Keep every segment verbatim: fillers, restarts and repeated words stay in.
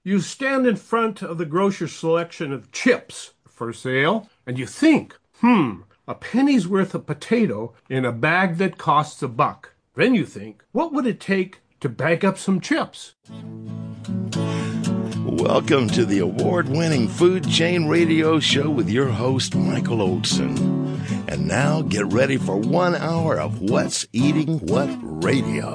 You stand in front of the grocer's selection of chips for sale, and you think, hmm, a penny's worth of potato in a bag that costs a buck. Then you think, what would it take to bag up some chips? Welcome to the award-winning Food Chain Radio Show with your host, Michael Olson. And now get ready for one hour of What's Eating What Radio.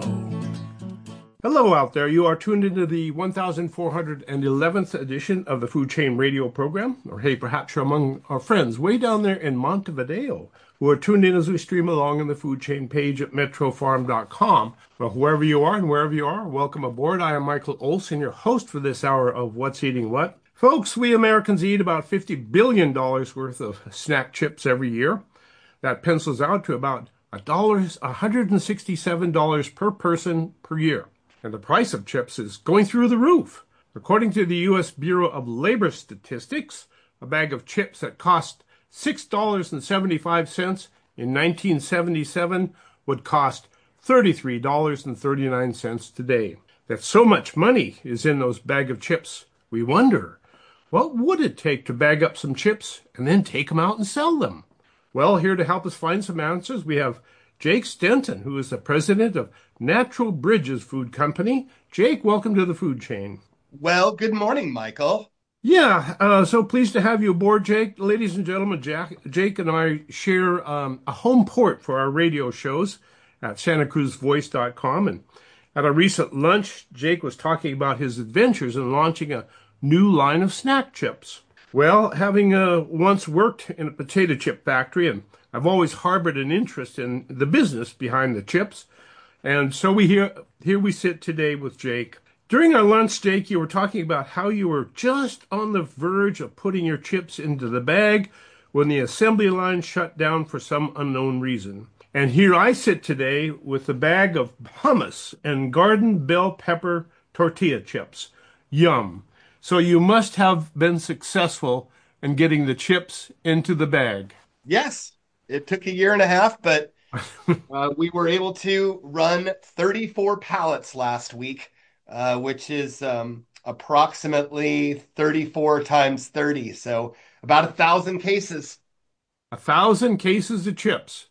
Hello out there. You are tuned into the one thousand four hundred eleventh edition of the Food Chain Radio program. Or hey, perhaps you're among our friends way down there in Montevideo who are tuned in as we stream along on the Food Chain page at metro farm dot com. Well, whoever you are and wherever you are, welcome aboard. I am Michael Olson, your host for this hour of What's Eating What. Folks, we Americans eat about fifty billion dollars worth of snack chips every year. That pencils out to about one hundred sixty-seven dollars per person per year. And the price of chips is going through the roof. According to the U S Bureau of Labor Statistics, a bag of chips that cost six dollars and seventy-five cents in nineteen seventy-seven would cost thirty-three dollars and thirty-nine cents today. That so much money is in those bag of chips, we wonder, what would it take to bag up some chips and then take them out and sell them? Well, here to help us find some answers, we have Jake Stenton, who is the president of Natural Bridges Food Company. Jake, welcome to the Food Chain. Well, good morning, Michael. Yeah, uh, so pleased to have you aboard, Jake. Ladies and gentlemen, Jack, Jake and I share um, a home port for our radio shows at santa cruz voice dot com. And at a recent lunch, Jake was talking about his adventures in launching a new line of snack chips. Well, having uh, once worked in a potato chip factory, and I've always harbored an interest in the business behind the chips. And so we here, here we sit today with Jake. During our lunch, Jake, you were talking about how you were just on the verge of putting your chips into the bag when the assembly line shut down for some unknown reason. And here I sit today with a bag of hummus and garden bell pepper tortilla chips. Yum. So you must have been successful in getting the chips into the bag. Yes, it took a year and a half, but uh, we were able to run thirty-four pallets last week, uh, which is um, approximately thirty-four times thirty. So about a thousand cases. A thousand cases of chips.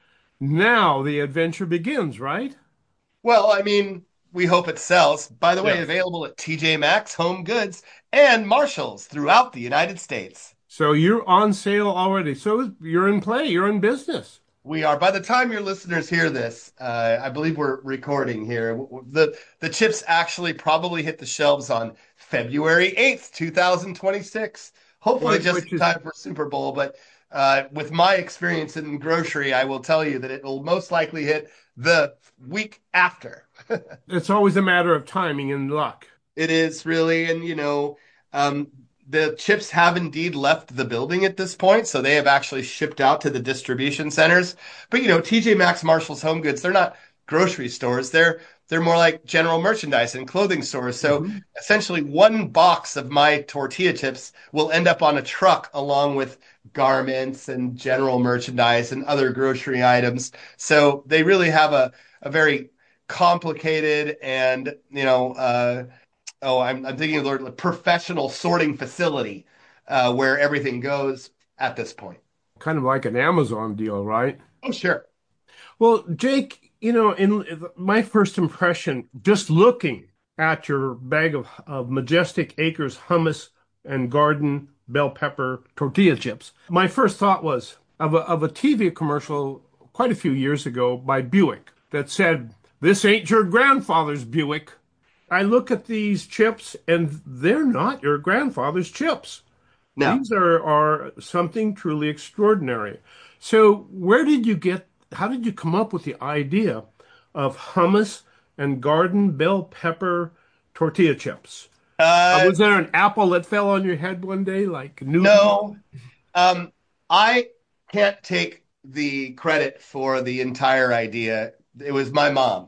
Now the adventure begins, right? Well, I mean, we hope it sells. By the way, Yeah. available at T J Maxx, Home Goods, and Marshalls throughout the United States. So you're on sale already. So you're in play. You're in business. We are. By the time your listeners hear this, uh, I believe we're recording here. The the chips actually probably hit the shelves on February eighth, twenty twenty-six. Hopefully Right, just which in is- time for Super Bowl. But uh, with my experience in grocery, I will tell you that it will most likely hit the week after. It's always a matter of timing and luck. It is really, and you know, um, the chips have indeed left the building at this point, so they have actually shipped out to the distribution centers. But you know, T J Maxx, Marshalls, Home Goods, they're not grocery stores. They're they're more like general merchandise and clothing stores. So Mhm. essentially, one box of my tortilla chips will end up on a truck along with garments and general merchandise and other grocery items. So they really have a a very complicated and you know. Uh, oh, I'm, I'm thinking of the word professional sorting facility uh, where everything goes at this point. Kind of like an Amazon deal, right? Oh, sure. Well, Jake, you know, in my first impression, just looking at your bag of, of Majestic Acres hummus and garden bell pepper tortilla chips, my first thought was of a, of a T V commercial quite a few years ago by Buick that said, "This ain't your grandfather's Buick." I look at these chips and they're not your grandfather's chips. No. These are, are something truly extraordinary. So where did you get, how did you come up with the idea of hummus and garden bell pepper tortilla chips? Uh, Uh, was there an apple that fell on your head one day like Newton? no. Um, I can't take the credit for the entire idea. It was my mom.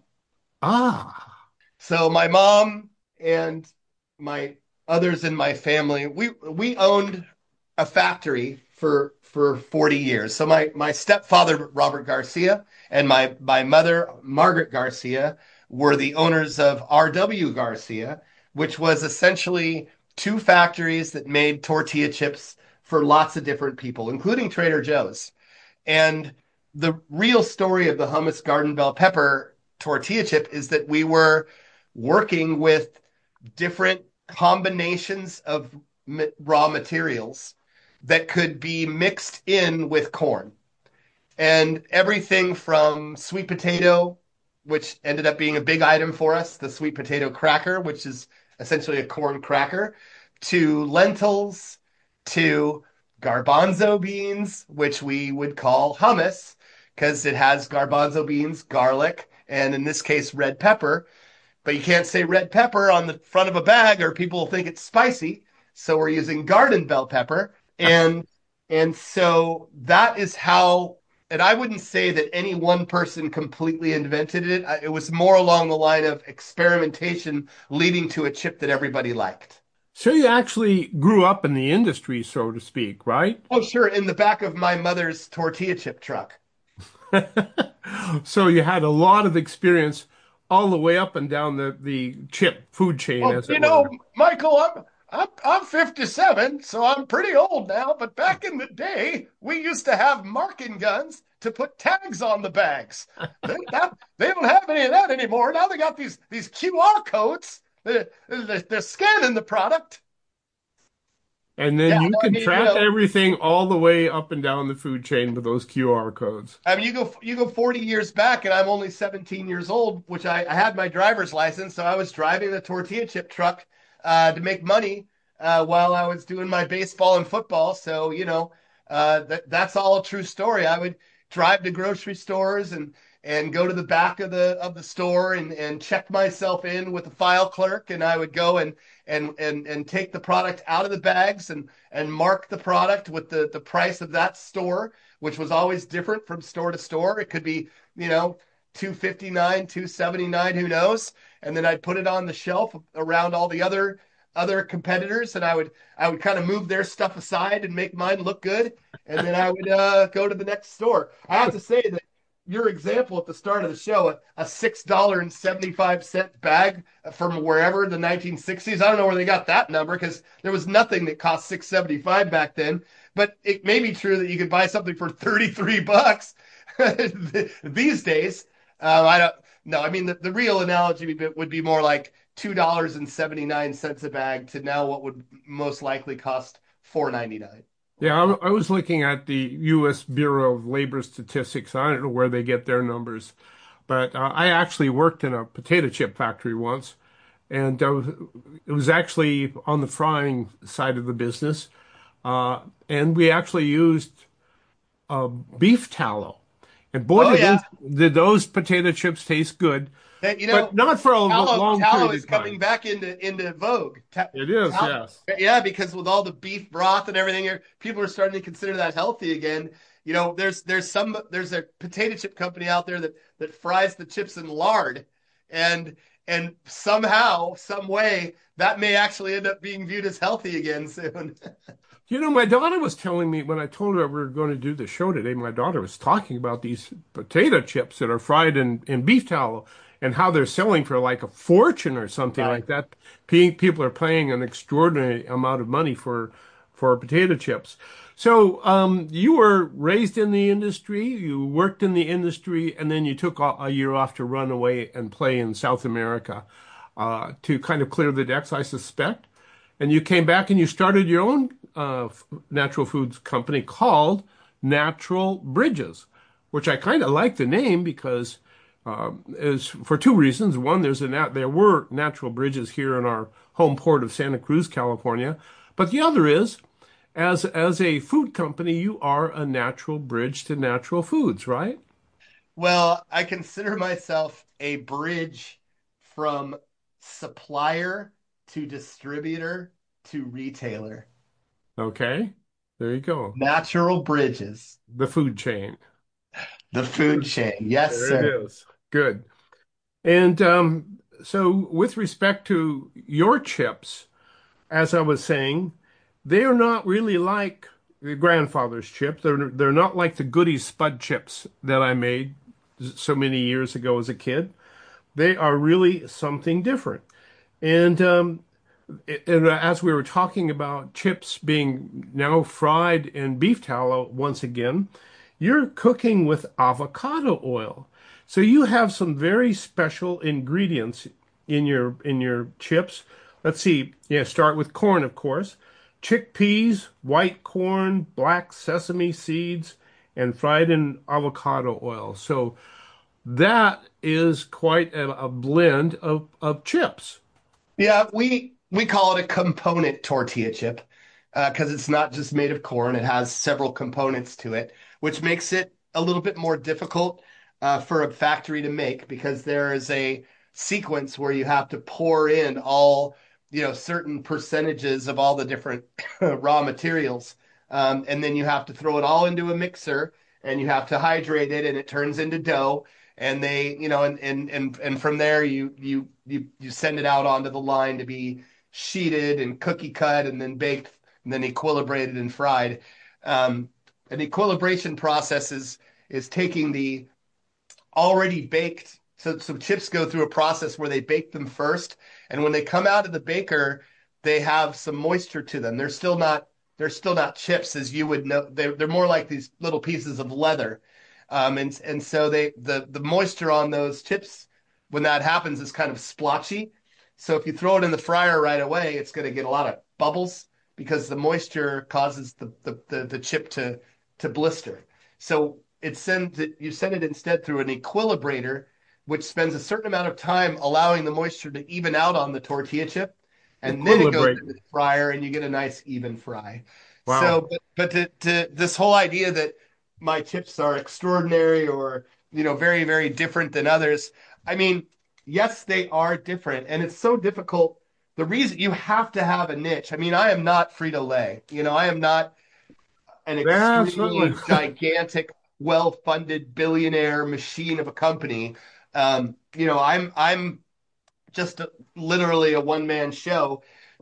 Ah, So my mom and my others in my family, we we owned a factory for for forty years. So my my stepfather Robert Garcia and my my mother Margaret Garcia were the owners of R W Garcia, which was essentially two factories that made tortilla chips for lots of different people, including Trader Joe's. And the real story of the hummus garden bell pepper tortilla chip is that we were working with different combinations of raw materials that could be mixed in with corn. And everything from sweet potato, which ended up being a big item for us, the sweet potato cracker, which is essentially a corn cracker, to lentils, to garbanzo beans, which we would call hummus because it has garbanzo beans, garlic, and in this case, red pepper. But you can't say red pepper on the front of a bag or people will think it's spicy. So we're using garden bell pepper. And and so that is how, and I wouldn't say that any one person completely invented it. It was more along the line of experimentation leading to a chip that everybody liked. So you actually grew up in the industry, so to speak, right? Oh, sure. In the back of my mother's tortilla chip truck. So you had a lot of experience all the way up and down the, the chip food chain, Well, as you it know, were. Michael, I'm I'm I'm fifty-seven, so I'm pretty old now, but back in the day, we used to have marking guns to put tags on the bags. They, that, they don't have any of that anymore. Now they got these these Q R codes. They're, they're, they're scanning the product. And Yeah, then you I can mean, you track know, everything all the way up and down the food chain with those Q R codes. I mean, you go you go forty years back, and I'm only seventeen years old, which I, I had my driver's license, so I was driving the tortilla chip truck uh, to make money uh, while I was doing my baseball and football. So you know, uh, that that's all a true story. I would drive to grocery stores and and go to the back of the of the store and and check myself in with the file clerk, and I would go and and and and take the product out of the bags and and mark the product with the the price of that store, which was always different from store to store. It could be, you know, two fifty-nine, two seventy-nine, who knows? And then I'd put it on the shelf around all the other other competitors, and I would I would kind of move their stuff aside and make mine look good, and then I would uh, go to the next store. I have to say that your example at the start of the show, a, a six dollar and seventy-five cent bag from wherever the nineteen sixties. I don't know where they got that number because there was nothing that cost six seventy-five back then. But it may be true that you could buy something for thirty-three bucks these days. Uh, I don't know. I mean, the, the real analogy would be more like two dollars and seventy-nine cents a bag to now what would most likely cost four ninety-nine. Yeah, I, I was looking at the U S Bureau of Labor Statistics. I don't know where they get their numbers, but uh, I actually worked in a potato chip factory once, and uh, it was actually on the frying side of the business. Uh, and we actually used uh, beef tallow. And boy, Oh did yeah, those, did those potato chips taste good, that, you but know, not for a tallow long tallow period is of coming time. back into into vogue. Ta- It is, tal- yes. yeah, because with all the beef broth and everything, people are starting to consider that healthy again. You know, there's there's some there's a potato chip company out there that that fries the chips in lard, and and somehow, some way, that may actually end up being viewed as healthy again soon. You know, my daughter was telling me when I told her we were going to do the show today, my daughter was talking about these potato chips that are fried in, in beef tallow and how they're selling for like a fortune or something Right. like that. Pe- People are paying an extraordinary amount of money for for potato chips. So, um, you were raised in the industry, you worked in the industry, and then you took a, a year off to run away and play in South America, uh, to kind of clear the decks, I suspect. And you came back and you started your own uh, natural foods company called Natural Bridges, which I kind of like the name because um, is for two reasons. One, there's a nat there were natural bridges here in our home port of Santa Cruz, California, but the other is as as a food company, you are a natural bridge to natural foods, right? Well, I consider myself a bridge from supplier to distributor to retailer. Okay, there you go. Natural bridges, The food chain. the food chain. Yes, There it sir. is. Good. And um, so, with respect to your chips, as I was saying, they are not really like the grandfather's chip. They're they're not like the Goody Spud chips that I made so many years ago as a kid. They are really something different. And um, And as we were talking about chips being now fried in beef tallow once again, you're cooking with avocado oil. So you have some very special ingredients in your in your chips. Let's see. Yeah, start with corn, of course. Chickpeas, white corn, black sesame seeds, and fried in avocado oil. So that is quite a, a blend of, of chips. Yeah, we we call it a component tortilla chip because it's not just made of corn. It has several components to it, which makes it a little bit more difficult uh, for a factory to make because there is a sequence where you have to pour in all, you know, certain percentages of all the different raw materials. Um, and then you have to throw it all into a mixer and you have to hydrate it and it turns into dough and they, you know, and and and and from there you you you you send it out onto the line to be sheeted and cookie cut and then baked and then equilibrated and fried. Um, an equilibration process is is taking the already baked. So, so chips go through a process where they bake them first, and when they come out of the baker, they have some moisture to them. They're still not they're still not chips as you would know. They're they're more like these little pieces of leather, um, and and so they the the moisture on those chips when that happens is kind of splotchy. So if you throw it in the fryer right away, it's going to get a lot of bubbles because the moisture causes the the the, the chip to to blister. So it sends it, you send it instead through an equilibrator, which spends a certain amount of time allowing the moisture to even out on the tortilla chip, and then it goes Equilibrate. into the fryer and you get a nice even fry. Wow. So, but, but to, to this whole idea that my chips are extraordinary or you know very very different than others, I mean, yes, they are different, and it's so difficult. The reason you have to have a niche. I mean, I am not Frito-Lay. You know, I am not an That's extremely what, gigantic, well-funded billionaire machine of a company. Um, you know, I'm I'm just a, literally a one-man show.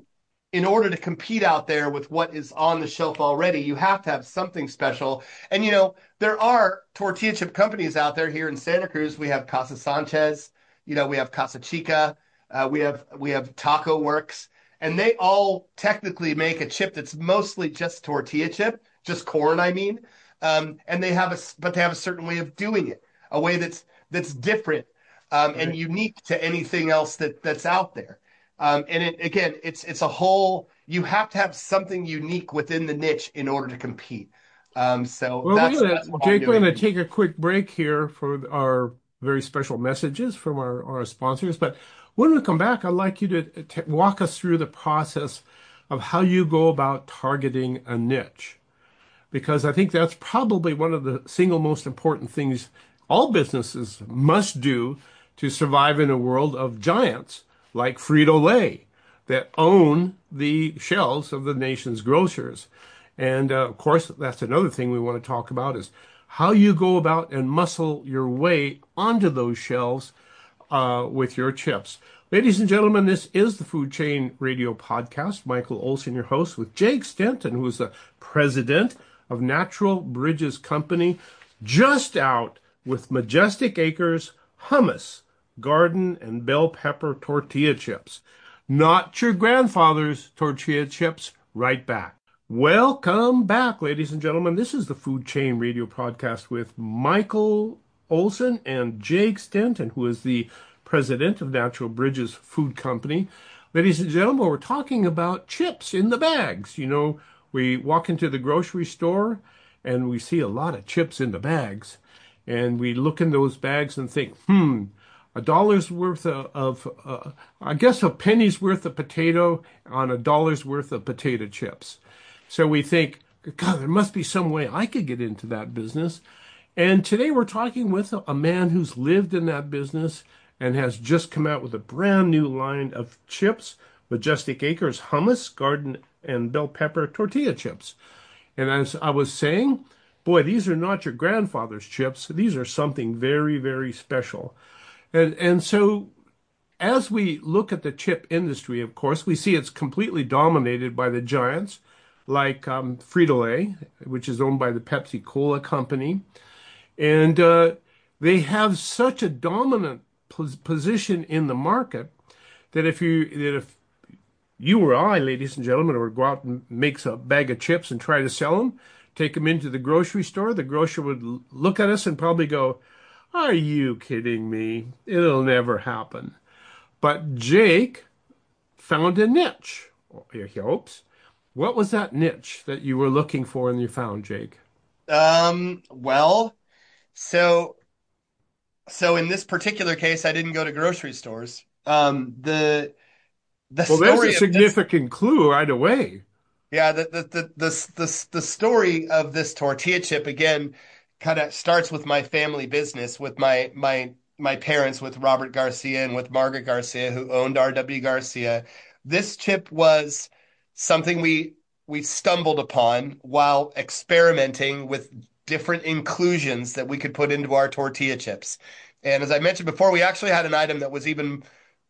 In order to compete out there with what is on the shelf already, you have to have something special. And you know, there are tortilla chip companies out there here in Santa Cruz. We have Casa Sanchez, you know, we have Casa Chica, uh, we have we have Taco Works, and they all technically make a chip that's mostly just tortilla chip, just corn, I mean. Um, and they have a but they have a certain way of doing it, a way that's that's different um, and right. unique to anything else that that's out there. Um, and it, again, it's it's a whole. You have to have something unique within the niche in order to compete. Um, so Well, we're that's gonna, that's what I'm Jake, we're doing. gonna take a quick break here for our very special messages from our, our sponsors. But when we come back, I'd like you to t walk us through the process of how you go about targeting a niche, because I think that's probably one of the single most important things all businesses must do to survive in a world of giants like Frito-Lay that own the shelves of the nation's grocers. And uh, of course, that's another thing we want to talk about is how you go about and muscle your way onto those shelves uh, with your chips. Ladies and gentlemen, this is the Food Chain Radio Podcast. Michael Olson, your host, with Jake Stenton, who is the president of Natural Bridges Company, just out with Majestic Acres hummus, garden, and bell pepper tortilla chips. Not your grandfather's tortilla chips, right back. Welcome back, ladies and gentlemen. This is the Food Chain Radio Podcast with Michael Olson and Jake Stenton, who is the president of Natural Bridges Food Company. Ladies and gentlemen, we're talking about chips in the bags. You know, we walk into the grocery store and we see a lot of chips in the bags. And we look in those bags and think, hmm, a dollar's worth of, of uh, I guess a penny's worth of potato on a dollar's worth of potato chips. So we think, God, there must be some way I could get into that business. And today we're talking with a, a man who's lived in that business and has just come out with a brand new line of chips, Majestic Acres hummus, garden, and bell pepper tortilla chips. And as I was saying, boy, these are not your grandfather's chips. These are something very, very special. And and so as we look at the chip industry, of course, we see it's completely dominated by the giants like um, Frito-Lay, which is owned by the Pepsi Cola company. And uh, they have such a dominant pos position in the market that if you that if you or I, ladies and gentlemen, would go out and make a bag of chips and try to sell them, take them into the grocery store. The grocer would l- look at us and probably go, "Are you kidding me? It'll never happen." But Jake found a niche, he hopes. What was that niche that you were looking for and you found, Jake? Um, well, so so in this particular case, I didn't go to grocery stores. Um, the the Well, there's a story of this, significant clue right away. yeah, the the the the the, the story of this tortilla chip again kind of starts with my family business with my my my parents, with Robert Garcia and with Margaret Garcia, who owned R W Garcia. This chip was something we we stumbled upon while experimenting with different inclusions that we could put into our tortilla chips. And as I mentioned before, we actually had an item that was even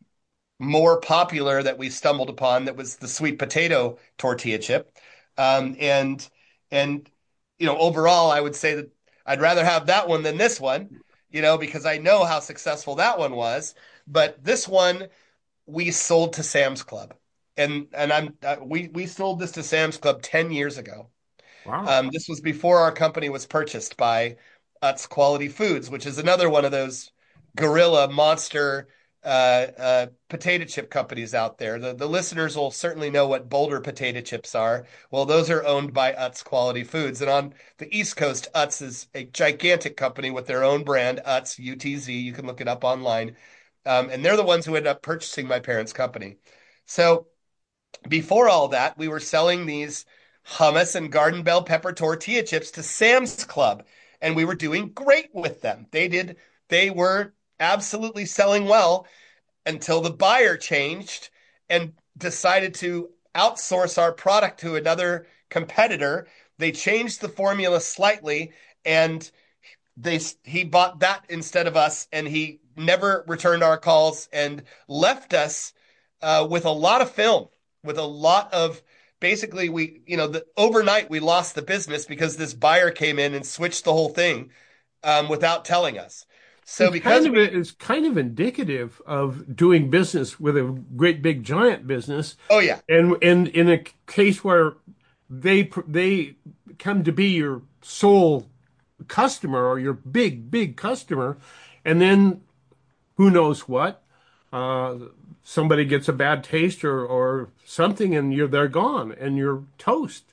more popular that we stumbled upon, that was the sweet potato tortilla chip. Um, and and you know, overall, I would say that I'd rather have that one than this one, you know, because I know how successful that one was. But this one we sold to Sam's Club, and and I'm uh, we we sold this to Sam's Club ten years ago. Wow. Um, this was before our company was purchased by Utz Quality Foods, which is another one of those gorilla monster uh, uh, potato chip companies out there. The, the listeners will certainly know what Boulder potato chips are. Well, those are owned by Utz Quality Foods. And on the East Coast, Utz is a gigantic company with their own brand, Utz, U T Z. You can look it up online. Um, and they're the ones who ended up purchasing my parents' company. So before all that, we were selling these hummus and garden bell pepper tortilla chips to Sam's Club, and we were doing great with them. They did, they were absolutely selling well until the buyer changed and decided to outsource our product to another competitor. They changed the formula slightly, and they he bought that instead of us, and he never returned our calls and left us uh, with a lot of film, with a lot of basically we you know the, overnight we lost the business because this buyer came in and switched the whole thing um, without telling us. So It's kind because of we it's kind of indicative of doing business with a great big giant business, oh yeah. and and in a case where they they come to be your sole customer or your big big customer, and then who knows what, uh, somebody gets a bad taste or or something, and you're they're gone and you're toast.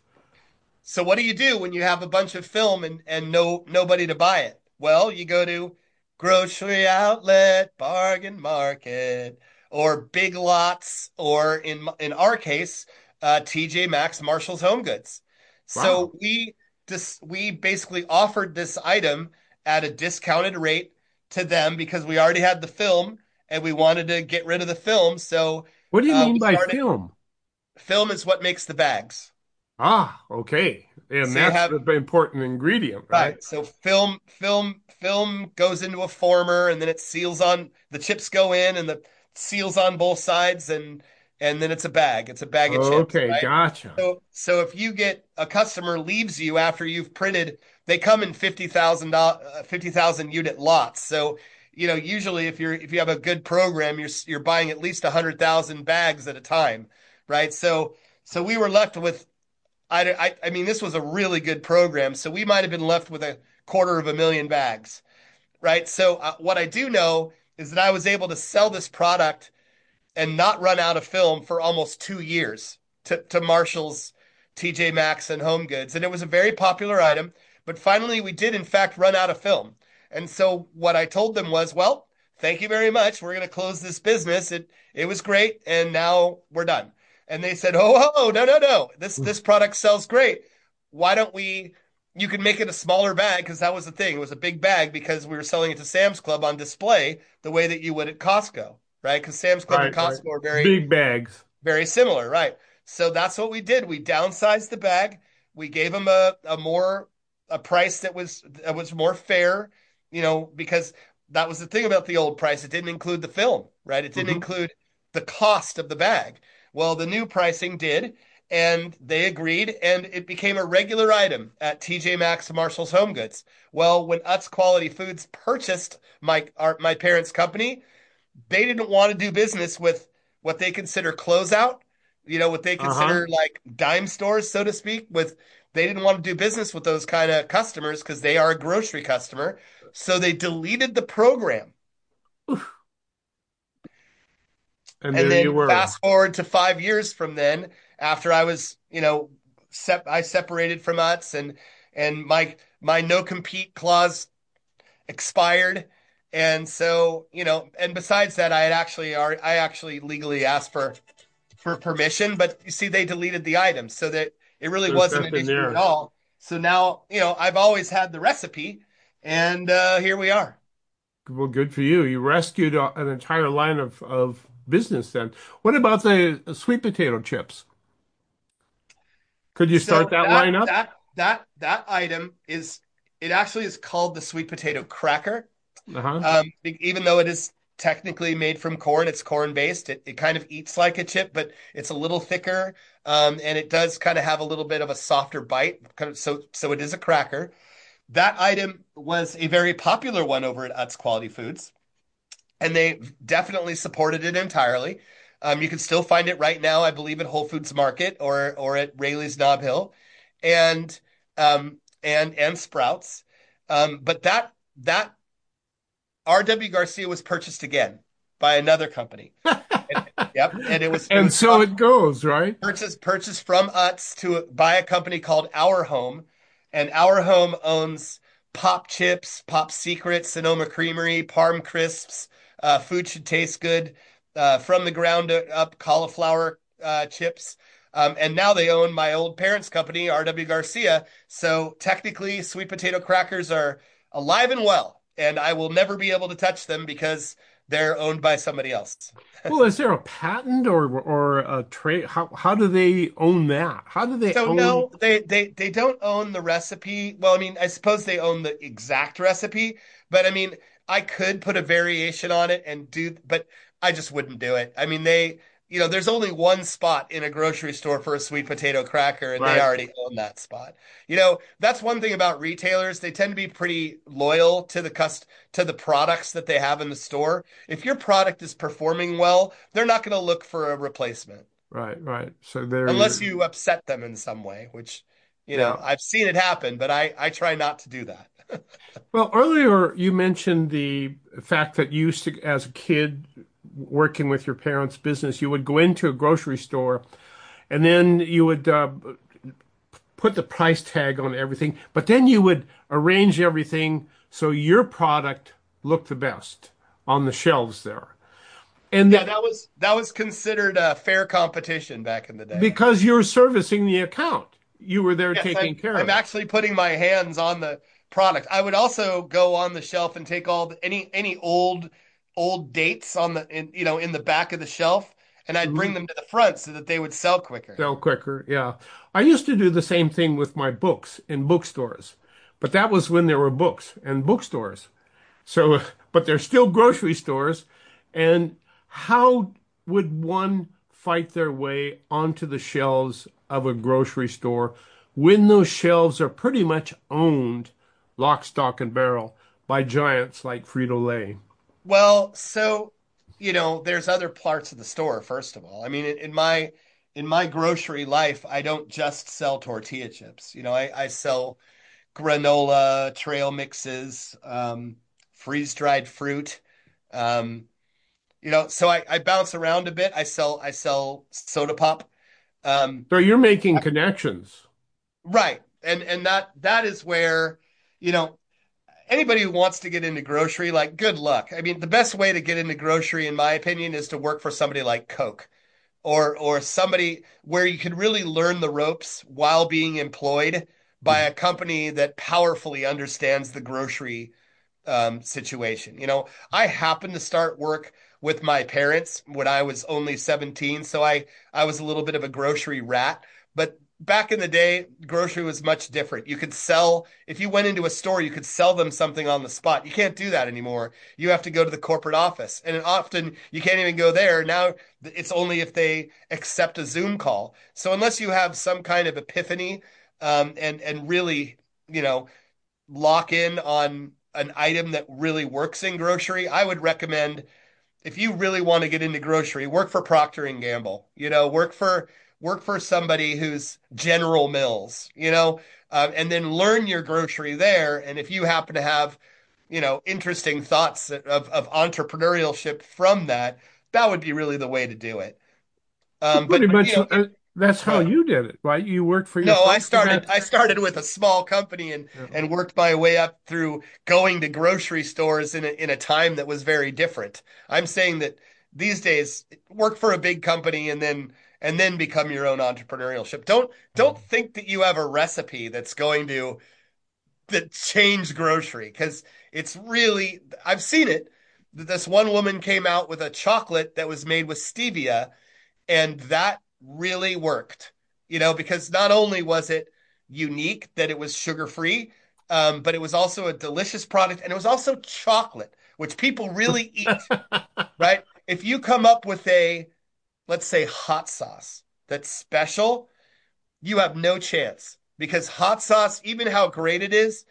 So what do you do when you have a bunch of film and and no nobody to buy it? Well, you go to grocery outlet, bargain market, or Big Lots, or in in our case, uh, T J Maxx, Marshall's Home Goods. So Wow. we just we basically offered this item at a discounted rate to them because we already had the film and we wanted to get rid of the film. So What do you uh, mean we by started. film? Film is what makes the bags. Ah, okay. And So you that's have the important ingredient, right? right. So film, film, film goes into a former, and then it seals on. The chips go in, and the seals on both sides, and and then it's a bag. It's a bag of chips, Okay, right? gotcha. So so if you get a customer leaves you after you've printed, they come in fifty thousand uh, fifty thousand unit lots. So you know usually if you're if you have a good program, you're you're buying at least a hundred thousand bags at a time, right? So so we were left with I, I, I mean, this was a really good program, so we might have been left with a quarter of a million bags, right? So uh, what I do know is that I was able to sell this product and not run out of film for almost two years to, to Marshall's, T J Maxx, and Home Goods. And it was a very popular item. But finally, we did, in fact, run out of film. And so what I told them was, well, thank you very much. We're going to close this business. It, it was great. And now we're done. And they said, oh, oh, no, no, no. This, this product sells great. Why don't we? You can make it a smaller bag because that was the thing. It was a big bag because we were selling it to Sam's Club on display the way that you would at Costco, right? Because Sam's Club and Right, right. Costco are very, Big bags. very similar, right? So that's what we did. We downsized the bag. We gave them a, a more a price that was that was more fair, you know, because that was the thing about the old price. It didn't include the film, right? It didn't Hmm. include the cost of the bag. Well, the new pricing did, and they agreed, and it became a regular item at T J Maxx and Marshall's Home Goods. Well, when Utz Quality Foods purchased my our, my parents' company, they didn't want to do business with what they consider closeout you know, what they Uh-huh. consider like dime stores, so to speak, with they didn't want to do business with those kind of customers because they are a grocery customer. So they deleted the program. And And there you then were. fast forward to five years from then, after I was, you know, sep I separated from Utz and and my my no compete clause expired. And so, you know, and besides that, I had actually I actually legally asked for for permission, but you see, they deleted the items so that it really There's wasn't an nothing issue at there. all. So now, you know, I've always had the recipe, and uh, here we are. Well, good for you. You rescued a- an entire line of, of business then. What about the sweet potato chips? Could you start So that that line up? that that that item is it actually is called the sweet potato cracker. Uh-huh. Um, e- even though it is technically made from corn, it's corn based. It, it kind of eats like a chip, but it's a little thicker, um, and it does kind of have a little bit of a softer bite. Kind of, so so it is a cracker. That item was a very popular one over at Utz Quality Foods, and they definitely supported it entirely. Um, you can still find it right now, I believe, at Whole Foods Market or or at Rayleigh's Nob Hill, and um, and and Sprouts. Um, but that that R W Garcia was purchased again by another company. And, yep, and it was it And was so it goes, right? purchased purchased from Utz to by a company called Our Home, and Our Home owns Pop Chips, Pop Secrets, Sonoma Creamery, Parm Crisps, uh, Food Should Taste Good, uh, from the ground up cauliflower uh, chips. Um, and now they own my old parents' company, R W Garcia. So technically, sweet potato crackers are alive and well, and I will never be able to touch them because they're owned by somebody else. Well, is there a patent or or a trade? How how do they own that? How do they So own? no, they they they don't own the recipe. Well, I mean, I suppose they own the exact recipe, but I mean, I could put a variation on it and do, but I just wouldn't do it. I mean, they, you know, there's only one spot in a grocery store for a sweet potato cracker, and they Right, already own that spot. You know, that's one thing about retailers. They tend to be pretty loyal to the cust to the products that they have in the store. If your product is performing well, they're not going to look for a replacement right, right. So there unless you, you upset them in some way, which, you know, yeah. I've seen it happen, but I I try not to do that. Well, earlier you mentioned the fact that you used to, as a kid, working with your parents' business, you would go into a grocery store and then you would uh, put the price tag on everything, but then you would arrange everything so your product looked the best on the shelves there. And Yeah, th that was that was considered a fair competition back in the day. because you were servicing the account, you were there Yes, taking I'm care I'm of it. actually putting my hands on the product. I would also go on the shelf and take all the, any any old old dates on the in, you know in the back of the shelf, and I'd bring Mhm. them to the front so that they would sell quicker. Sell quicker, yeah. I used to do the same thing with my books in bookstores, but that was when there were books and bookstores. So, but they're still grocery stores. And how would one fight their way onto the shelves of a grocery store when those shelves are pretty much owned, lock, stock, and barrel, by giants like Frito-Lay? Well, so, you know, there's other parts of the store, first of all. I mean, in, in my in my grocery life, I don't just sell tortilla chips. You know, I, I sell granola, trail mixes, um, freeze-dried fruit. Um, you know, so I, I bounce around a bit. I sell I sell soda pop. Um, So you're making connections. right. And and that that is where, you know, anybody who wants to get into grocery, like, good luck. I mean, the best way to get into grocery, in my opinion, is to work for somebody like Coke or or somebody where you can really learn the ropes while being employed by a company that powerfully understands the grocery um, situation. You know, I happened to start work with my parents when I was only seventeen, so I I was a little bit of a grocery rat. But back in the day, grocery was much different. You could sell, if you went into a store, you could sell them something on the spot. You can't do that anymore. You have to go to the corporate office, and often you can't even go there. Now it's only if they accept a Zoom call. So unless you have some kind of epiphany, um, and and really, you know, lock in on an item that really works in grocery, I would recommend if you really want to get into grocery, work for Procter and Gamble. You know, work for work for somebody who's General Mills. You know, uh, and then learn your grocery there. And if you happen to have, you know, interesting thoughts of of entrepreneurship from that, that would be really the way to do it. Well, Um, pretty but but you much know, uh, that's how but you did it, right? You worked for your no, I folks and started had, I started with a small company and you know, and worked my way up through going to grocery stores in a, in a time that was very different. I'm saying that these days work for a big company and then and then become your own entrepreneurship. Don't don't think that you have a recipe that's going to that change grocery because it's really I've seen it. This one woman came out with a chocolate that was made with stevia and that really worked, you know, because not only was it unique that it was sugar free, um, but it was also a delicious product and it was also chocolate, which people really eat, right? If you come up with a, let's say, hot sauce that's special, you have no chance because hot sauce, even how great it is,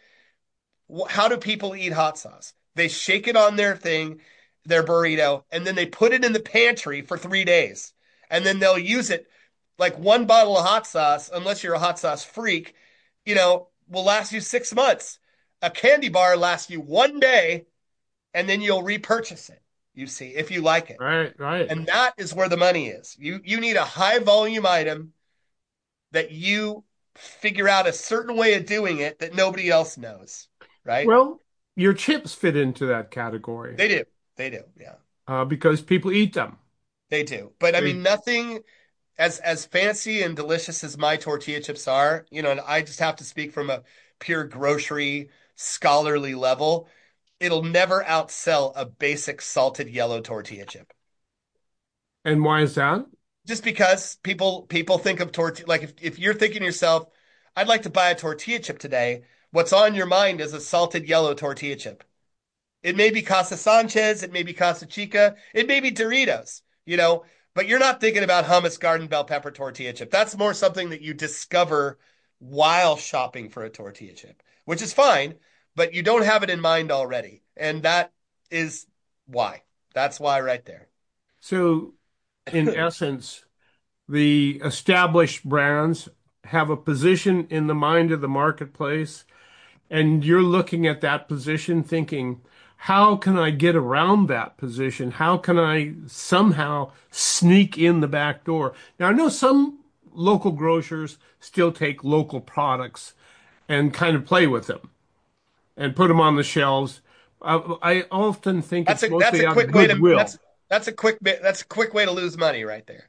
how do people eat hot sauce? They shake it on their thing, their burrito, and then they put it in the pantry for three days. And then they'll use it like one bottle of hot sauce, unless you're a hot sauce freak, you know, will last you six months. A candy bar lasts you one day, and then you'll repurchase it, you see, if you like it. right, right. And that is where the money is. You you need a high volume item that you figure out a certain way of doing it that nobody else knows, right? Well, your chips fit into that category They do. They do. Yeah. uh, because people eat them. They do. But I They, mean, nothing as as fancy and delicious as my tortilla chips are, you know, and I just have to speak from a pure grocery scholarly level. It'll never outsell a basic salted yellow tortilla chip. and why is that? Just because people people think of tortilla like if, if you're thinking to yourself, I'd like to buy a tortilla chip today, what's on your mind is a salted yellow tortilla chip. It may be Casa Sanchez, it may be Casa Chica, it may be Doritos, you know, but you're not thinking about hummus garden bell pepper tortilla chip. That's more something that you discover while shopping for a tortilla chip, which is fine, but you don't have it in mind already. And that is why. That's why right there. So, in essence, the established brands have a position in the mind of the marketplace, and you're looking at that position thinking, how can I get around that position? How can I somehow sneak in the back door? Now, I know some local grocers still take local products and kind of play with them and put them on the shelves. I, I often think That's it's a that's mostly a out of quick way to goodwill. that's that's a quick bit that's a quick way to lose money right there.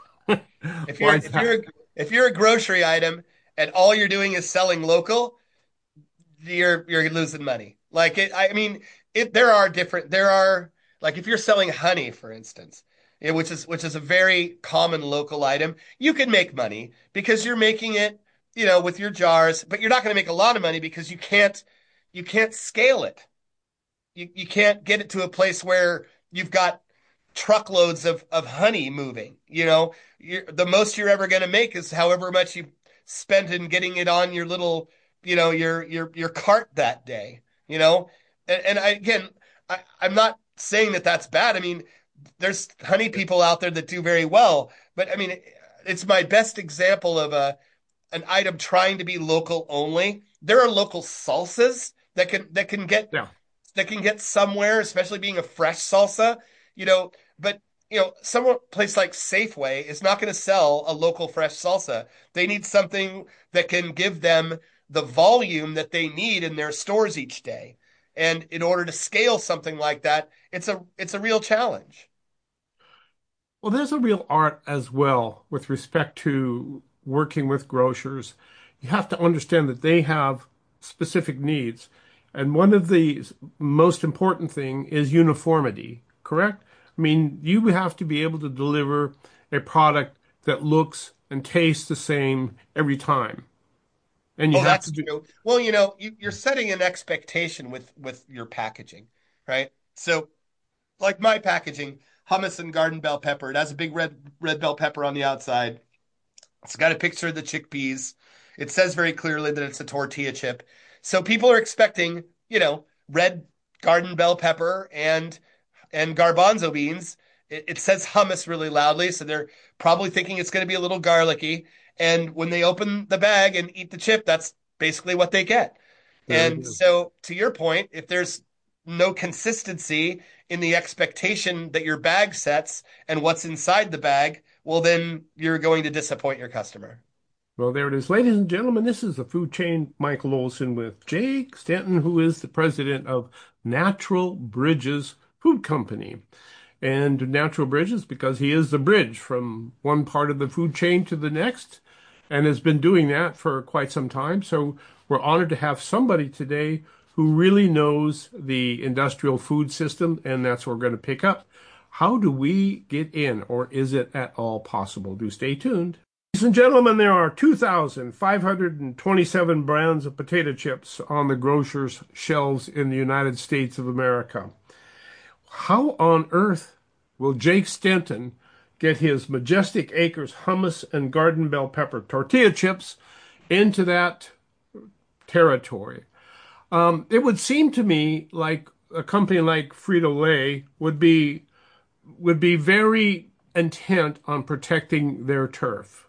If you're Why is if that? you're if you're a grocery item and all you're doing is selling local, you're you're losing money. Like it, I mean, it there are different there are like if you're selling honey, for instance, yeah, which is which is a very common local item, you can make money because you're making it, you know, with your jars, but you're not going to make a lot of money because you can't you can't scale it. You you can't get it to a place where you've got truckloads of of honey moving. You know, you're, the most you're ever going to make is however much you spent in getting it on your little, you know, your your your cart that day. You know, and, and I again, I, I'm not saying that that's bad. I mean, there's honey people out there that do very well, but I mean, it's my best example of a an item trying to be local only. There are local salsas that can that can get Yeah. that can get somewhere, especially being a fresh salsa, you know, but you know, some place like Safeway is not going to sell a local fresh salsa. They need something that can give them the volume that they need in their stores each day. And in order to scale something like that, it's a it's a real challenge. Well, there's a real art as well with respect to working with grocers. You have to understand that they have specific needs. And one of the most important thing is uniformity, correct? I mean, you have to be able to deliver a product that looks and tastes the same every time. And you Oh, have to that's do, true. Well, you know, you, you're setting an expectation with with your packaging, right? So like my packaging, hummus and garden bell pepper. It has a big red red bell pepper on the outside. It's got a picture of the chickpeas. It says very clearly that it's a tortilla chip. So people are expecting, you know, red garden bell pepper and And garbanzo beans, it, it says hummus really loudly, so they're probably thinking it's going to be a little garlicky. And when they open the bag and eat the chip, that's basically what they get. There it And is. so, to your point, if there's no consistency in the expectation that your bag sets and what's inside the bag, well, then you're going to disappoint your customer. Well, there it is. Ladies and gentlemen, this is the food chain Michael Olson with Jake Stanton, who is the president of Natural Bridges Food Company. And Natural Bridges, because he is the bridge from one part of the food chain to the next, and has been doing that for quite some time. So we're honored to have somebody today who really knows the industrial food system, and that's what we're going to pick up. How do we get in, or is it at all possible? Do stay tuned. Ladies and gentlemen, there are two thousand five hundred twenty-seven brands of potato chips on the grocers' shelves in the United States of America. How on earth will Jake Stanton get his Majestic Acres hummus and garden bell pepper tortilla chips into that territory? Um, it would seem to me like a company like Frito-Lay would be would be very intent on protecting their turf.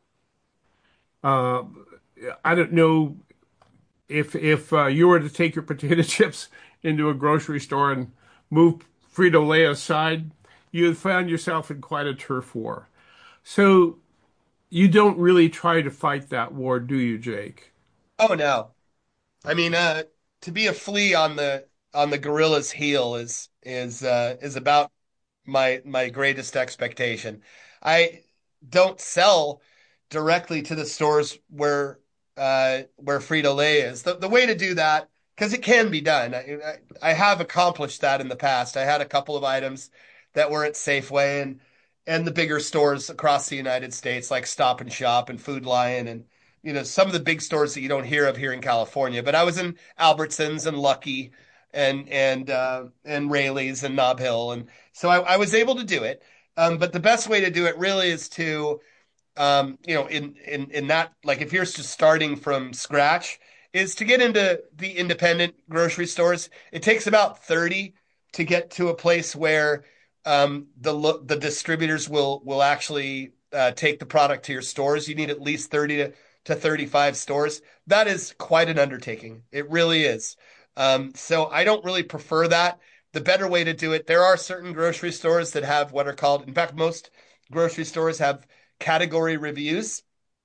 Uh, I don't know if if uh, you were to take your potato chips into a grocery store and move Frito-Lay aside, you'd find yourself in quite a turf war. So you don't really try to fight that war, do you, Jake? Oh no. I mean, uh, to be a flea on the on the gorilla's heel is is uh, is about my my greatest expectation. I don't sell directly to the stores where uh, where Frito-Lay is. The the way to do that, because it can be done. I, I I have accomplished that in the past. I had a couple of items that were at Safeway and and the bigger stores across the United States, like Stop and Shop and Food Lion, and you know some of the big stores that you don't hear of here in California. But I was in Albertsons and Lucky and and uh, and Rayleigh's and Nob Hill, and so I, I was able to do it. Um, but the best way to do it really is to um, you know, in in in that, like if you're just starting from scratch, is to get into the independent grocery stores. It takes about thirty to get to a place where um, the lo- the distributors will will actually uh, take the product to your stores. You need at least thirty to to thirty-five stores. That is quite an undertaking. It really is. Um, so I don't really prefer that. The better way to do it, there are certain grocery stores that have what are called, in fact, most grocery stores have category reviews.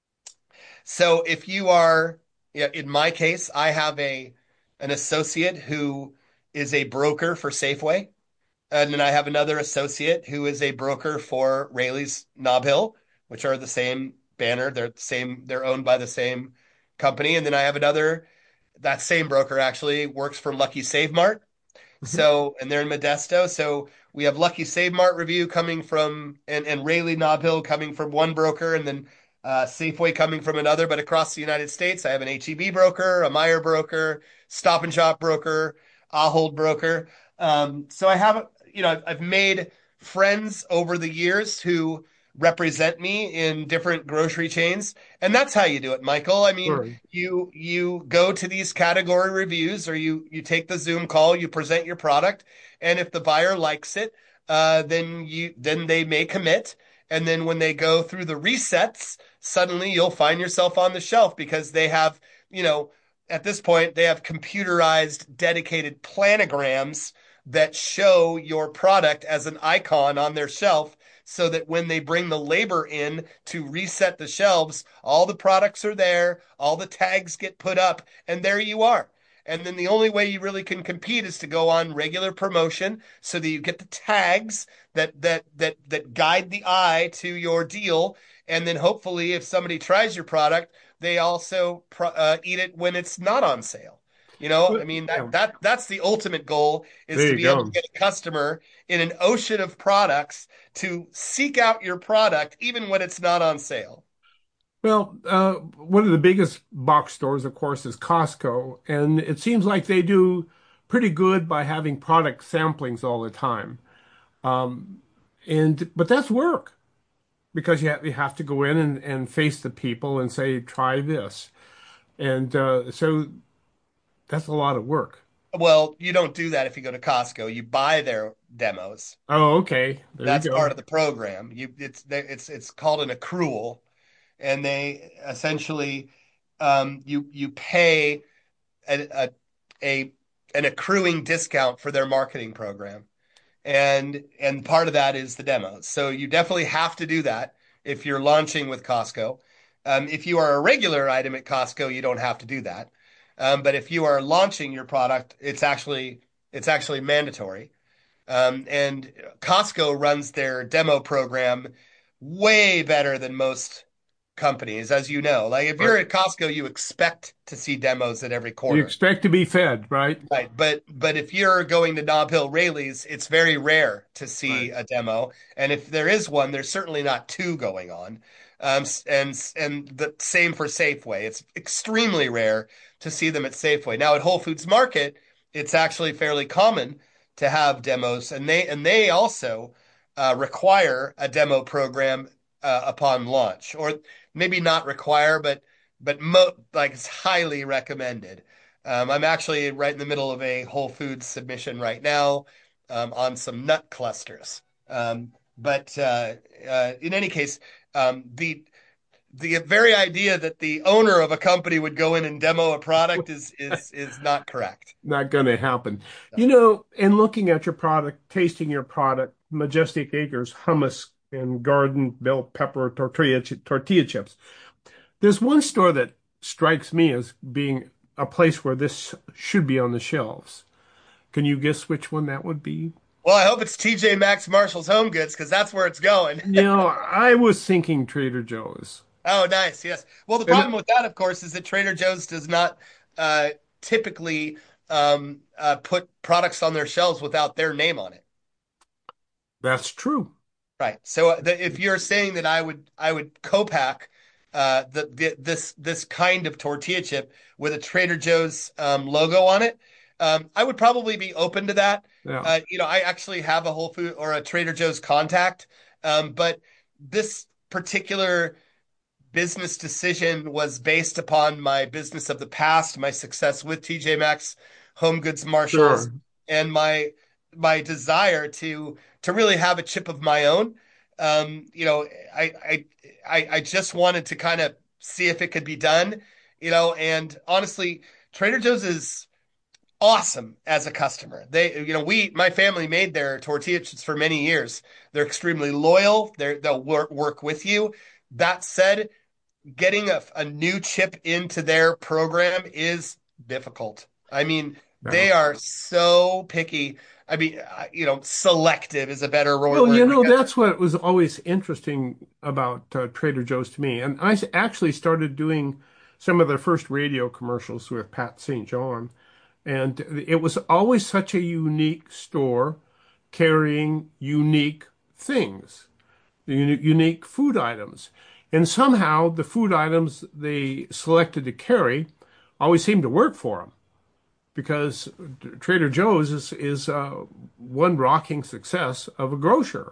So if you are, yeah, in my case, I have a an associate who is a broker for Safeway, and then I have another associate who is a broker for Rayleigh's Nob Hill, which are the same banner. They're the same. They're owned by the same company, and then I have another. That same broker actually works for Lucky Save Mart. Mhm. So, and they're in Modesto. So we have Lucky Save Mart review coming from, and, and Rayleigh Nob Hill coming from one broker, and then uh, Safeway coming from another. But across the United States, I have an H E B broker, a Meyer broker, Stop and Shop broker, Ahold broker. Um, so I have, you know, I've, I've made friends over the years who represent me in different grocery chains, and that's how you do it, Michael. I mean, Sure. you you go to these category reviews, or you you take the Zoom call, you present your product, and if the buyer likes it, uh, then you then they may commit. And then when they go through the resets, suddenly you'll find yourself on the shelf because they have, you know, at this point they have computerized dedicated planograms that show your product as an icon on their shelf, so that when they bring the labor in to reset the shelves, all the products are there, all the tags get put up, and there you are. And then the only way you really can compete is to go on regular promotion so that you get the tags that that that that guide the eye to your deal. And then hopefully, if somebody tries your product, they also uh, eat it when it's not on sale. You know, I Well, mean that yeah, that that's the ultimate goal, is there to you be able to go. get a customer in an ocean of products to seek out your product even when it's not on sale. Well, uh, one of the biggest box stores, of course, is Costco, and it seems like they do pretty good by having product samplings all the time. Um, and but that's work because you have, you have to go in and, and face the people and say, try this. And uh, so that's a lot of work. Well, you don't do that if you go to Costco. You buy their demos. Oh, okay. There you That's part go. of the program. You it's it's it's called an accrual, and they essentially um, you you pay a, a a an accruing discount for their marketing program, and and part of that is the demos. So you definitely have to do that if you're launching with Costco. Um, if you are a regular item at Costco, you don't have to do that. Um, but if you are launching your product, it's actually it's actually mandatory. Um, and Costco runs their demo program way better than most companies, as you know. Like if Right. you're at Costco, you expect to see demos at every You corner. expect to be fed, right? Right. But but if you're going to Nob Hill Rayleigh's, it's very rare to Right. see a demo. And if there is one, there's certainly not two going on. Um, and and the same for Safeway. It's extremely rare to see them at Safeway. Now at Whole Foods Market, it's actually fairly common to have demos, and they and they also uh, require a demo program uh, upon launch, or maybe not require, but but mo like it's highly recommended. Um, I'm actually right in the middle of a Whole Foods submission right now um, on some nut clusters. Um, but uh, uh, in any case, um, the the very idea that the owner of a company would go in and demo a product is is is not correct. Not going to happen. No. You know, in looking at your product, tasting your product, Majestic Acres hummus and garden bell pepper tortilla tortilla chips. There's one store that strikes me as being a place where this should be on the shelves. Can you guess which one that would be? Well, I hope it's T J Maxx Marshall's Home Goods because that's where it's going. You know, I was thinking Trader Joe's. Oh, nice. Yes. Well, the And problem with that, of course, is that Trader Joe's does not uh, typically um, uh, put products on their shelves without their name on it. that's true. Right. So uh, the, if you're saying that I would I would co-pack uh, the, the this this kind of tortilla chip with a Trader Joe's um, logo on it, um, I would probably be open to that. Yeah, Uh, you know, I actually have a Whole Food or a Trader Joe's contact, um, but this particular business decision was based upon my business of the past, my success with T J Maxx, Home Goods Marshalls, sure. and my my desire to to really have a chip of my own. Um, you know, I I I, I just wanted to kind of see if it could be done, you know, and honestly, Trader Joe's is awesome as a customer. They, you know, we, my family made their tortilla chips for many years. They're extremely loyal. They're, they'll work, work with you. That said, getting a, a new chip into their program is difficult. I mean, Yeah. they are so picky. I mean, you know, selective is a better Well, you word know, because that's what was always interesting about uh, Trader Joe's to me. And I s- actually started doing some of their first radio commercials with Pat Saint John. And it was always such a unique store carrying unique things, uni- unique food items. And somehow the food items they selected to carry always seemed to work for them because Trader Joe's is, is uh, one rocking success of a grocer.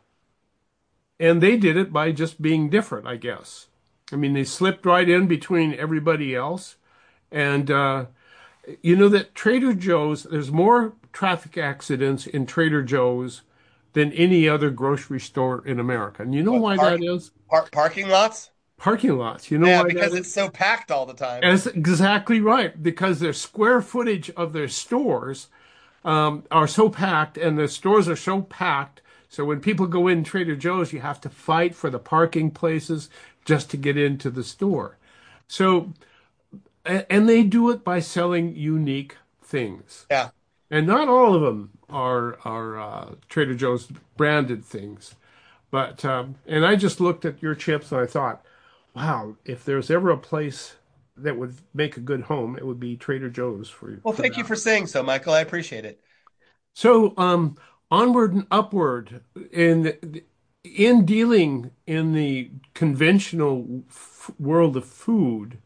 And they did it by just being different, I guess. I mean, they slipped right in between everybody else. And uh, you know that Trader Joe's, there's more traffic accidents in Trader Joe's than any other grocery store in America. And you know what why park, that is? park parking lots. Parking lots. You know Yeah, why that because is? it's so packed all the time. That's exactly right. Because their square footage of their stores um, are so packed, and the stores are so packed. So when people go in Trader Joe's, you have to fight for the parking places just to get into the store. So, and they do it by selling unique things. Yeah. And not all of them are are uh, Trader Joe's branded things. But um, and I just looked at your chips and I thought, wow, if there's ever a place that would make a good home, it would be Trader Joe's for Well, for thank you that. for saying so, Michael. I appreciate it. So um, onward and upward in in dealing in the conventional f world of food.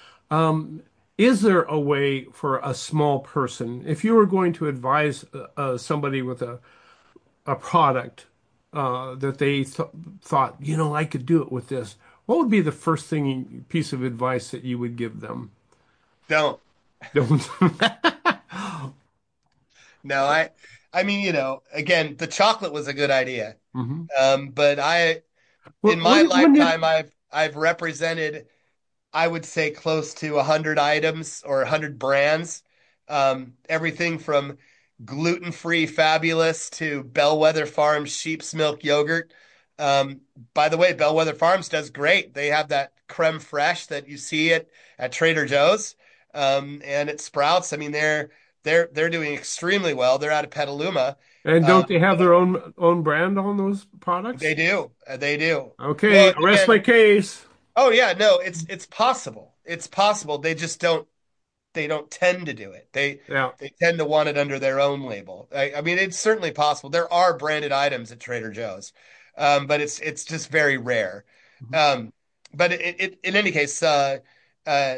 Is there a way for a small person, if you were going to advise uh, uh, somebody with a, a product uh, that they th thought, you know, I could do it with this, what would be the first thing, piece of advice that you would give them? Don't. Don't. No, I I mean, you know, again, the chocolate was a good idea. Hmm. Um, but I, Well, in my when, when did lifetime, I've I've represented, I would say, close to a hundred items or a hundred brands. Um, everything from gluten-free Fabulous to Bellwether Farms sheep's milk yogurt. Um, by the way, Bellwether Farms does great. They have that creme fraiche that you see at at Trader Joe's, um, and at Sprouts. I mean, they're they're they're doing extremely well. They're out of Petaluma. and Um, don't they have their own own brand on those products? they do. Uh, They do. Okay, Well, rest my again, case. oh yeah, no, it's it's possible. It's possible. They just don't they don't tend to do it. They Yeah. they tend to want it under their own label. I, I mean, it's certainly possible. There are branded items at Trader Joe's, um, but it's it's just very rare. Mhm. Um, but it, it, in any case, uh, uh,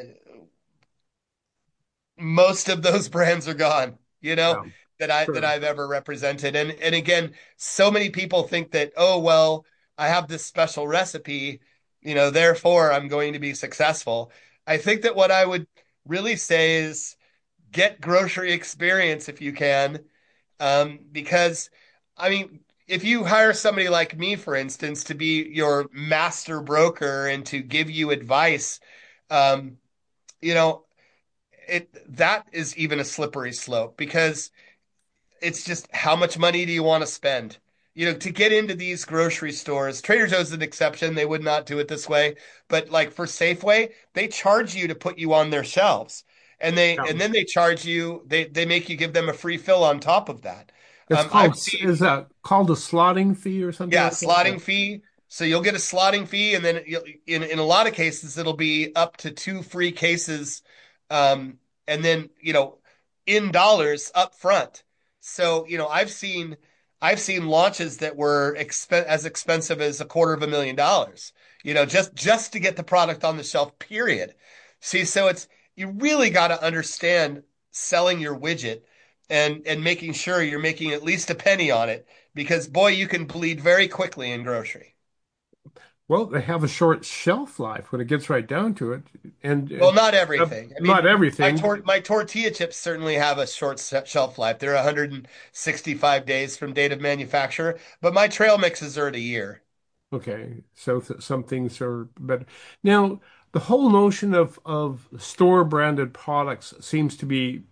most of those brands are gone, you know, Yeah. that I that Sure. I've ever represented. And and again, so many people think that, oh, well, I have this special recipe, you know, therefore I'm going to be successful. I think that what I would really say is get grocery experience if you can. Um, because I mean, if you hire somebody like me, for instance, to be your master broker and to give you advice, um, you know, it that is even a slippery slope because it's just how much money do you want to spend? You know, to get into these grocery stores, Trader Joe's is an exception. They would not do it this way. But like for Safeway, they charge you to put you on their shelves. And they Yeah. and then they charge you, they they make you give them a free fill on top of that. It's Um, I've called, seen, is that called a slotting fee or something yeah, like that? Yeah. slotting fee. So you'll get a slotting fee, and then you'll, in in a lot of cases it'll be up to two free cases, um, and then you know in dollars up front. So you know I've seen I've seen launches that were exp as expensive as a quarter of a million dollars. You know just just to get the product on the shelf. Period. See, so it's you really got to understand selling your widget and and making sure you're making at least a penny on it because boy, you can bleed very quickly in grocery. Well, they have a short shelf life when it gets right down to it, Well, and not uh, everything. I not mean, my everything. tor my tortilla chips certainly have a short shelf life. They're one hundred sixty-five days from date of manufacture, but my trail mixes are at a year. Okay, so th some things are better. Now, the whole notion of of store branded products seems to be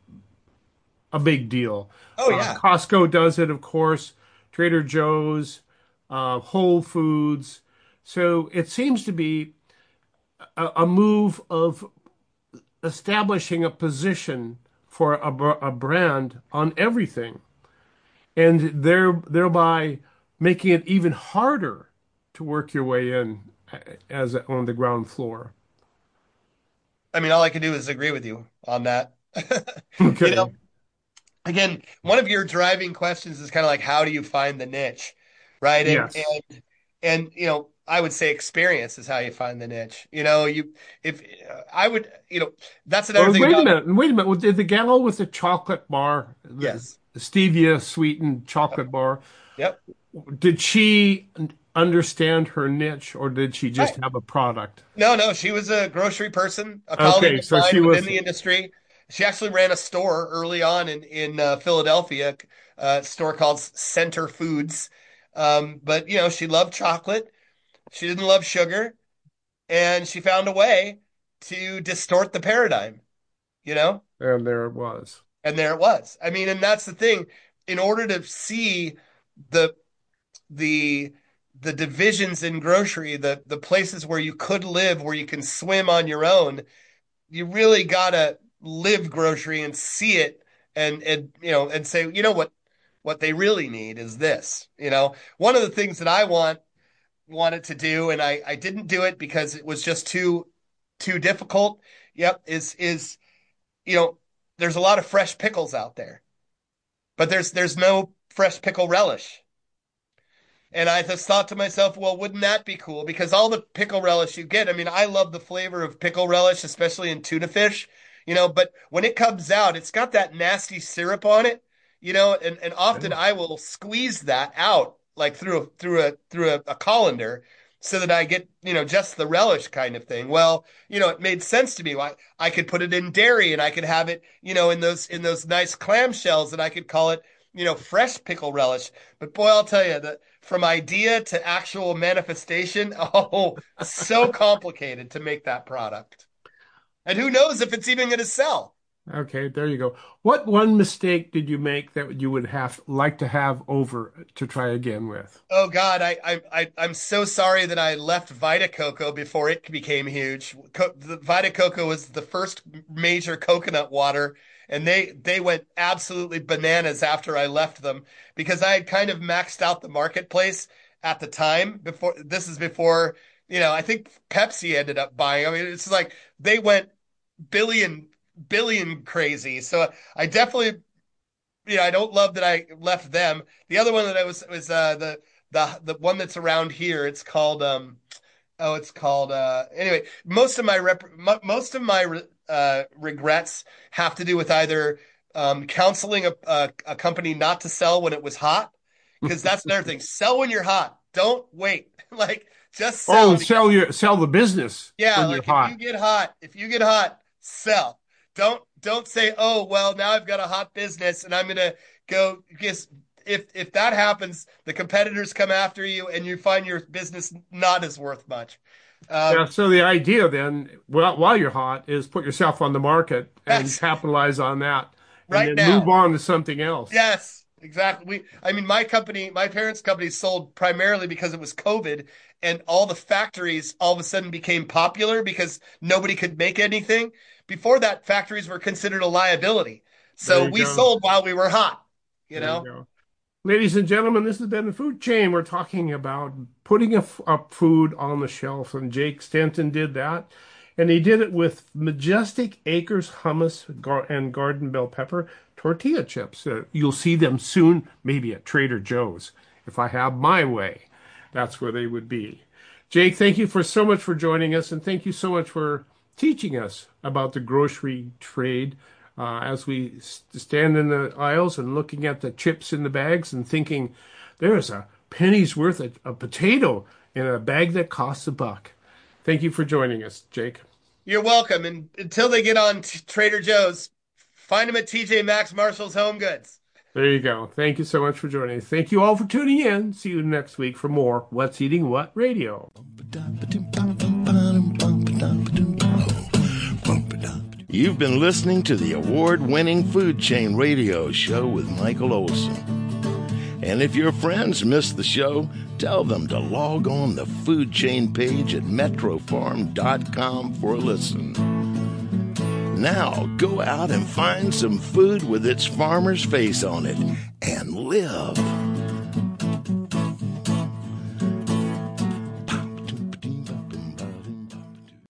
a big deal. Oh Uh, yeah. Costco does it, of course, Trader Joe's, uh, Whole Foods. So it seems to be a, a move of establishing a position for a, br- a brand on everything, and there thereby making it even harder to work your way in uh, as on the ground floor. I mean, all I can do is agree with you on that. You know, Okay. again, one of your driving questions is kind of like, how do you find the niche, right? And Yes. and and you know, I would say experience is how you find the niche. You know, you if I would, you know, that's another Well, thing wait a about minute. Wait a minute. Did the gal with the chocolate bar, the yes. stevia sweetened Yep. chocolate bar, Yep. did she understand her niche or did she just Right. have a product? No, no, she was a grocery person, a colleague Okay, of so mine she within was, the industry. She actually ran a store early on in in uh, Philadelphia, a store called Center Foods. Um, but you know, she loved chocolate. She didn't love sugar, and she found a way to distort the paradigm, you know? and there it was. And there it was. I mean, and that's the thing. In order to see the the the divisions in grocery, the the places where you could live, where you can swim on your own, you really gotta live grocery and see it and and you know and say, you know what what they really need is this. You know, one of the things that I want wanted to do, and I I didn't do it because it was just too too difficult. Yep, is is you know, there's a lot of fresh pickles out there, but there's there's no fresh pickle relish. And I just thought to myself, well, wouldn't that be cool? Because all the pickle relish you get, I mean, I love the flavor of pickle relish, especially in tuna fish, you know, but when it comes out, it's got that nasty syrup on it, you know, and, and often Yeah. I will squeeze that out like through a through a through a, a colander so that I get, you know, just the relish kind of thing. Well, you know, it made sense to me. I, I could put it in dairy and I could have it, you know, in those in those nice clamshells and I could call it you know, fresh pickle relish. But boy, I'll tell you that from idea to actual manifestation, oh, so complicated to make that product. And who knows if it's even going to sell? Okay, there you go. What one mistake did you make that you would have like to have over to try again with? Oh God, I, I, I, I'm so sorry that I left Vita Coco before it became huge. Co the Vita Coco was the first major coconut water, and they they went absolutely bananas after I left them because I had kind of maxed out the marketplace at the time. Before this is before, you know, I think Pepsi ended up buying. I mean, it's like they went billion billion crazy. So I definitely, you know, I don't love that I left them. The other one that I was was uh, the the the one that's around here. It's called um oh, it's called uh anyway. Most of my rep most of my re uh, regrets have to do with either um counseling a, a a company not to sell when it was hot, because that's another thing. Sell when you're hot. Don't wait. Like just Oh, sell. sell your sell the business Yeah, when you're like if you hot. get hot, if you get hot, sell. Don't don't say, "Oh, well, now I've got a hot business and I'm gonna go." Because if if that happens, the competitors come after you and you find your business not as worth much. Yeah, Um, so the idea then, well, while you're hot, is put yourself on the market and that's capitalize on that, and right then move now. on to something else. Yes, exactly. We, I mean, my company, my parents' company sold primarily because it was COVID, and all the factories all of a sudden became popular because nobody could make anything. Before that, factories were considered a liability. There So you we go. sold while we were hot, you There you know? go. Ladies and gentlemen, this has been the Food Chain. We're talking about putting a, f- a food on the shelf, and Jake Stanton did that. And he did it with Majestic Acres hummus gar and garden bell pepper tortilla chips. Uh, you'll see them soon, maybe at Trader Joe's. If I have my way, that's where they would be. Jake, thank you for so much for joining us, and thank you so much for teaching us about the grocery trade uh, as we stand in the aisles and looking at the chips in the bags and thinking, there's a penny's worth of a potato in a bag that costs a buck. Thank you for joining us, Jake. You're welcome. And until they get on t Trader Joe's, find them at T J Maxx, Marshall's Home Goods. There you go. Thank you so much for joining us. Thank you all for tuning in. See you next week for more What's Eating What Radio. You've been listening to the award-winning Food Chain Radio Show with Michael Olson. And if your friends missed the show, tell them to log on the Food Chain page at metro farm dot com for a listen. Now, go out and find some food with its farmer's face on it and live.